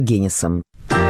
Геннисом.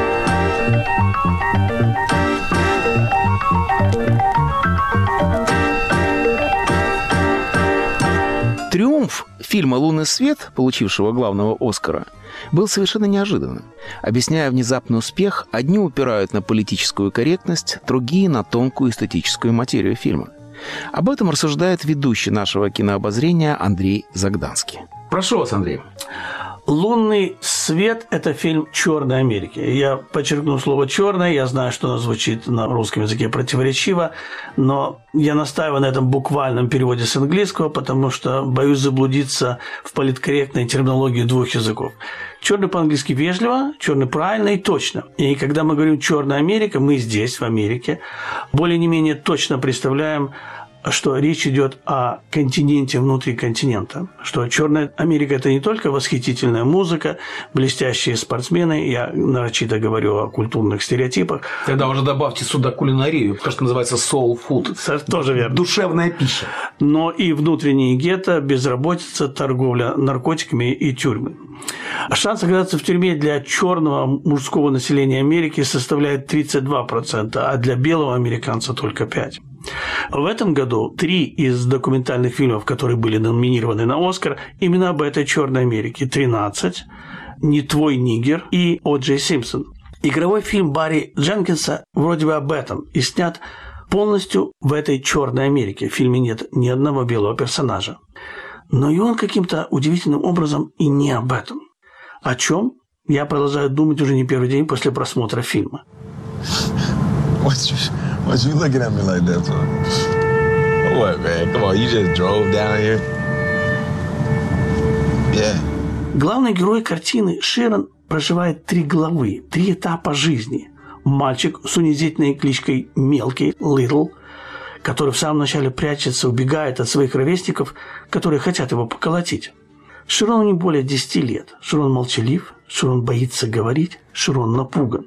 Триумф фильма «Лунный свет», получившего главного «Оскара», был совершенно неожиданным. Объясняя внезапный успех, одни упирают на политическую корректность, другие — на тонкую эстетическую материю фильма. Об этом рассуждает ведущий нашего кинообозрения Андрей Загданский. Прошу вас, Андрей. «Лунный свет» – это фильм «Черной Америки». Я подчеркну слово «черное», я знаю, что оно звучит на русском языке противоречиво, но я настаиваю на этом буквальном переводе с английского, потому что боюсь заблудиться в политкорректной терминологии двух языков. Черный по-английски вежливо, черный правильно и точно. И когда мы говорим «Черная Америка», мы здесь, в Америке, более-не-менее точно представляем, что речь идет о континенте внутри континента, что Черная Америка – это не только восхитительная музыка, блестящие спортсмены, я нарочито говорю о культурных стереотипах. Тогда уже добавьте сюда кулинарию, то, что называется soul food. Тоже верно. Душевная пища. Но и внутренние гетто, безработица, торговля наркотиками и тюрьмы. Шанс оказаться в тюрьме для черного мужского населения Америки составляет 32%, а для белого американца только 5%. В этом году 3 из документальных фильмов, которые были номинированы на «Оскар», именно об этой Черной Америке. «13», «Не твой нигер» и «О. Джей Симпсон». Игровой фильм Барри Дженкинса вроде бы об этом и снят полностью в этой Черной Америке. В фильме нет ни одного белого персонажа. Но и он каким-то удивительным образом и не об этом. О чем я продолжаю думать уже не первый день после просмотра фильма. What you looking at me like that for? What, man? Come on, you just drove down here? Yeah. Главный герой картины Широн проживает 3 главы, 3 этапа жизни. Мальчик с унизительной кличкой Мелкий, Little, который в самом начале прячется, убегает от своих ровесников, которые хотят его поколотить. Широну не более 10 лет. Широн молчалив, Широн боится говорить, Широн напуган.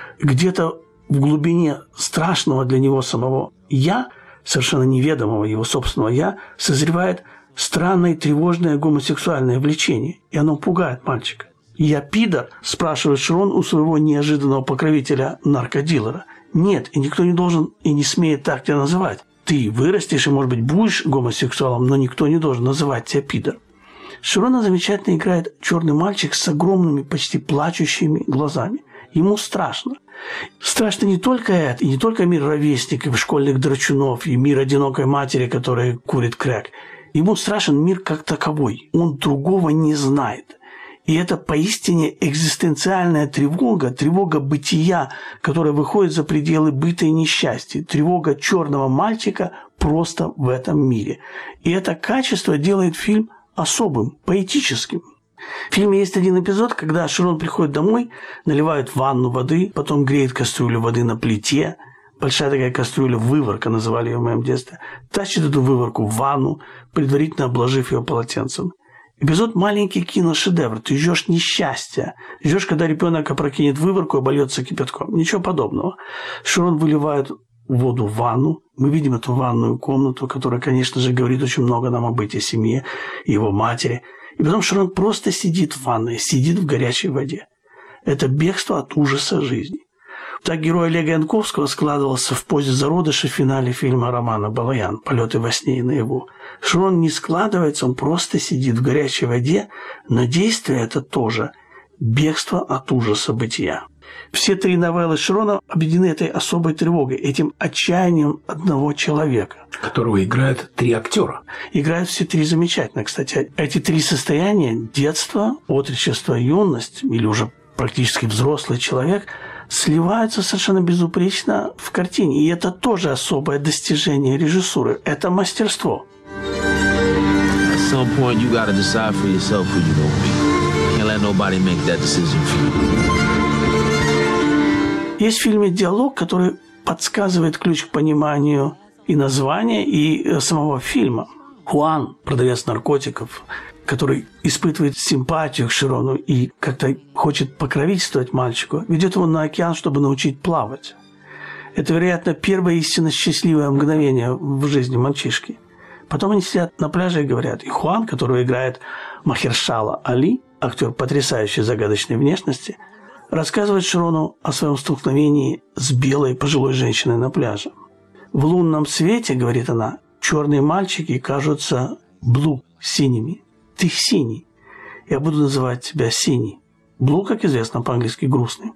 Где-то в глубине страшного для него самого «я», совершенно неведомого его собственного «я», созревает странное тревожное гомосексуальное влечение, и оно пугает мальчика. «Я пидор?» – спрашивает Широн у своего неожиданного покровителя наркодилера. «Нет, и никто не должен и не смеет так тебя называть. Ты вырастешь и, может быть, будешь гомосексуалом, но никто не должен называть тебя пидор». Широна замечательно играет черный мальчик с огромными, почти плачущими глазами. Ему страшно. Страшно не только это, и не только мир ровесников, школьных драчунов, и мир одинокой матери, которая курит крэк. Ему страшен мир как таковой. Он другого не знает. И это поистине экзистенциальная тревога, тревога бытия, которая выходит за пределы быта и несчастья, тревога черного мальчика просто в этом мире. И это качество делает фильм особым, поэтическим. В фильме есть один эпизод, когда Широн приходит домой, наливает в ванну воды, потом греет кастрюлю воды на плите. Большая такая кастрюля-выворка, называли ее в моем детстве. Тащит эту выворку в ванну, предварительно обложив ее полотенцем. Эпизод маленький киношедевр. Ты ждешь несчастья. Ждешь, когда ребенок опрокинет выворку и обольется кипятком. Ничего подобного. Широн выливает воду в ванну. Мы видим эту ванную комнату, которая, конечно же, говорит очень много нам о быте семьи и его матери. И потом Широн просто сидит в ванной, сидит в горячей воде. Это бегство от ужаса жизни. Так герой Олега Янковского складывался в позе зародыша в финале фильма Романа Балаян «Полеты во сне и наяву». Широн не складывается, он просто сидит в горячей воде, но действие это тоже бегство от ужаса бытия. Все 3 новеллы Широна объединены этой особой тревогой, этим отчаянием одного человека. Которого играют 3 актера. Играют все 3 замечательно, кстати. Эти 3 состояния – детство, отрочество, юность, или уже практически взрослый человек – сливаются совершенно безупречно в картине. И это тоже особое достижение режиссуры. Это мастерство. At some point you gotta decide for yourself who you gonna be. Can't let nobody make that decision for you. Есть в фильме диалог, который подсказывает ключ к пониманию и названия, и самого фильма. Хуан, продавец наркотиков, который испытывает симпатию к Широну и как-то хочет покровительствовать мальчику, ведет его на океан, чтобы научить плавать. Это, вероятно, первое истинно счастливое мгновение в жизни мальчишки. Потом они сидят на пляже и говорят. И Хуан, которого играет Махершала Али, актер потрясающей загадочной внешности, рассказывает Широну о своем столкновении с белой пожилой женщиной на пляже. В лунном свете, говорит она, черные мальчики кажутся blue, синими. Ты синий. Я буду называть тебя синий. Blue, как известно, по-английски грустный.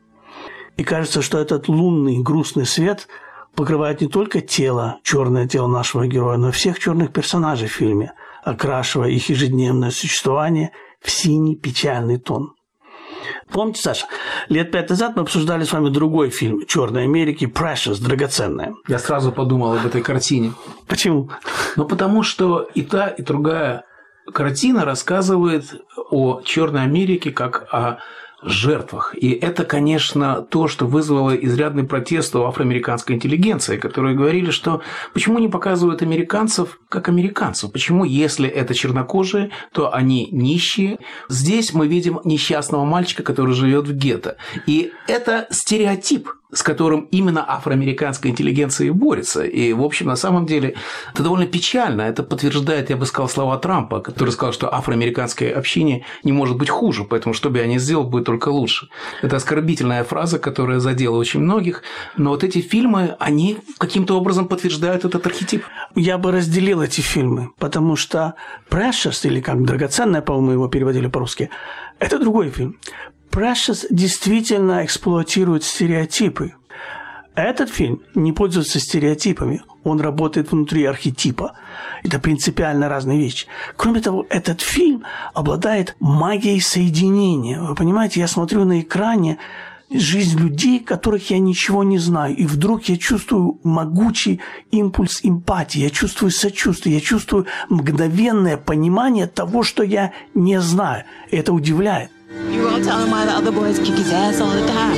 И кажется, что этот лунный грустный свет покрывает не только тело, черное тело нашего героя, но и всех черных персонажей в фильме, окрашивая их ежедневное существование в синий печальный тон. Помните, Саша, лет 5 назад мы обсуждали с вами другой фильм «Черной Америки» «Precious», «Драгоценная». Я сразу подумал об этой картине. Почему? Ну, потому что и та, и другая картина рассказывает о Черной Америке как о жертвах. И это, конечно, то, что вызвало изрядный протест у афроамериканской интеллигенции, которые говорили, что почему не показывают американцев как американцев? Почему, если это чернокожие, то они нищие? Здесь мы видим несчастного мальчика, который живет в гетто. И это стереотип, с которым именно афроамериканская интеллигенция и борется. И, в общем, на самом деле, это довольно печально. Это подтверждает, я бы сказал, слова Трампа, который сказал, что афроамериканское общение не может быть хуже, поэтому что бы я ни сделал, будет только лучше. Это оскорбительная фраза, которая задела очень многих. Но вот эти фильмы, они каким-то образом подтверждают этот архетип. Я бы разделил эти фильмы, потому что «Precious», или как «Драгоценная», по-моему, его переводили по-русски, это другой фильм. «Precious» действительно эксплуатирует стереотипы. Этот фильм не пользуется стереотипами, он работает внутри архетипа. Это принципиально разные вещи. Кроме того, этот фильм обладает магией соединения. Вы понимаете, я смотрю на экране жизнь людей, которых я ничего не знаю, и вдруг я чувствую могучий импульс эмпатии, я чувствую сочувствие, я чувствую мгновенное понимание того, что я не знаю. И это удивляет. You gonna tell him why the other boys kick his ass all the time?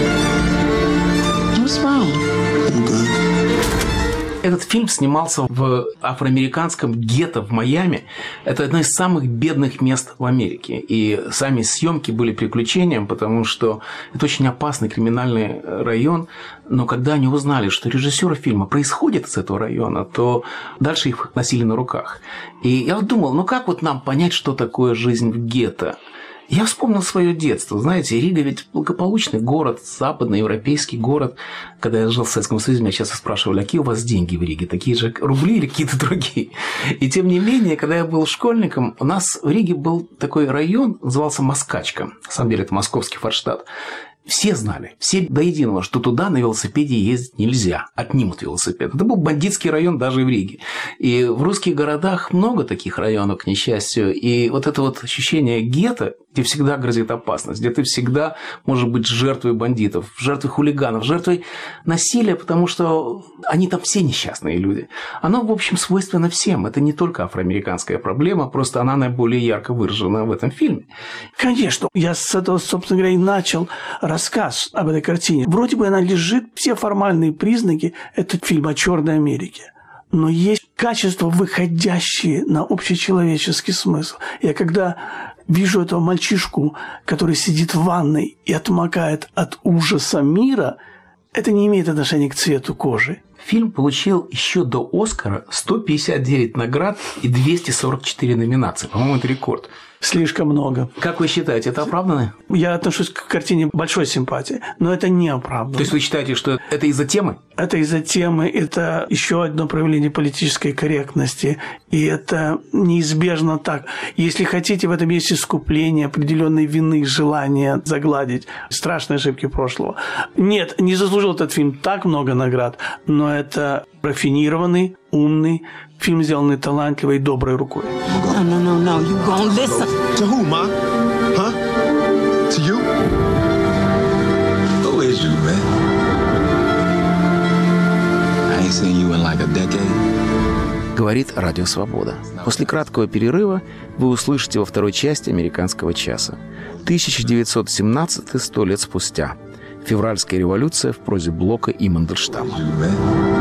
What's wrong? I'm good. Этот фильм снимался в афроамериканском гетто в Майами. Это одно из самых бедных мест в Америке. И сами съемки были приключением, потому что это очень опасный криминальный район. Но когда они узнали, что режиссер фильма происходит из этого района, то дальше их носили на руках. И я вот думал, ну как вот нам понять, что такое жизнь в гетто? Я вспомнил свое детство. Знаете, Рига ведь благополучный город, западноевропейский город. Когда я жил в Советском Союзе, меня часто спрашивали, а какие у вас деньги в Риге? Такие же рубли или какие-то другие? И тем не менее, когда я был школьником, у нас в Риге был такой район, назывался Москачка. На самом деле, это московский Форштадт. Все знали, все до единого, что туда на велосипеде ездить нельзя. Отнимут велосипед. Это был бандитский район даже и в Риге. И в русских городах много таких районов, к несчастью. И вот это вот ощущение гетто, где всегда грозит опасность, где ты всегда можешь быть жертвой бандитов, жертвой хулиганов, жертвой насилия, потому что они там все несчастные люди. Оно, в общем, свойственно всем. Это не только афроамериканская проблема, просто она наиболее ярко выражена в этом фильме. Конечно, я с этого, собственно говоря, и начал рассказ об этой картине. Вроде бы она лежит, все формальные признаки, этот фильм о Черной Америке. Но есть качества, выходящие на общечеловеческий смысл. Я когда вижу этого мальчишку, который сидит в ванной и отмокает от ужаса мира, это не имеет отношения к цвету кожи. Фильм получил еще до «Оскара» 159 наград и 244 номинации. По-моему, это рекорд. Слишком много. Как вы считаете, это оправдано? Я отношусь к картине большой симпатии, но это не оправдано. То есть вы считаете, что это из-за темы? Это из-за темы, это еще одно проявление политической корректности, и это неизбежно так. Если хотите, в этом есть искупление определенной вины, желание загладить страшные ошибки прошлого. Нет, не заслужил этот фильм так много наград, но это рафинированный, умный фильм, сделанный талантливой и доброй рукой. No, you gonna listen. To who, Ma? Huh? To you? Who is you, man? I ain't seen you in like a decade. Говорит Радио Свобода. После краткого перерыва вы услышите во второй части «Американского часа». 1917 100 лет спустя. Февральская революция в прозе Блока и Мандельштама. You, man.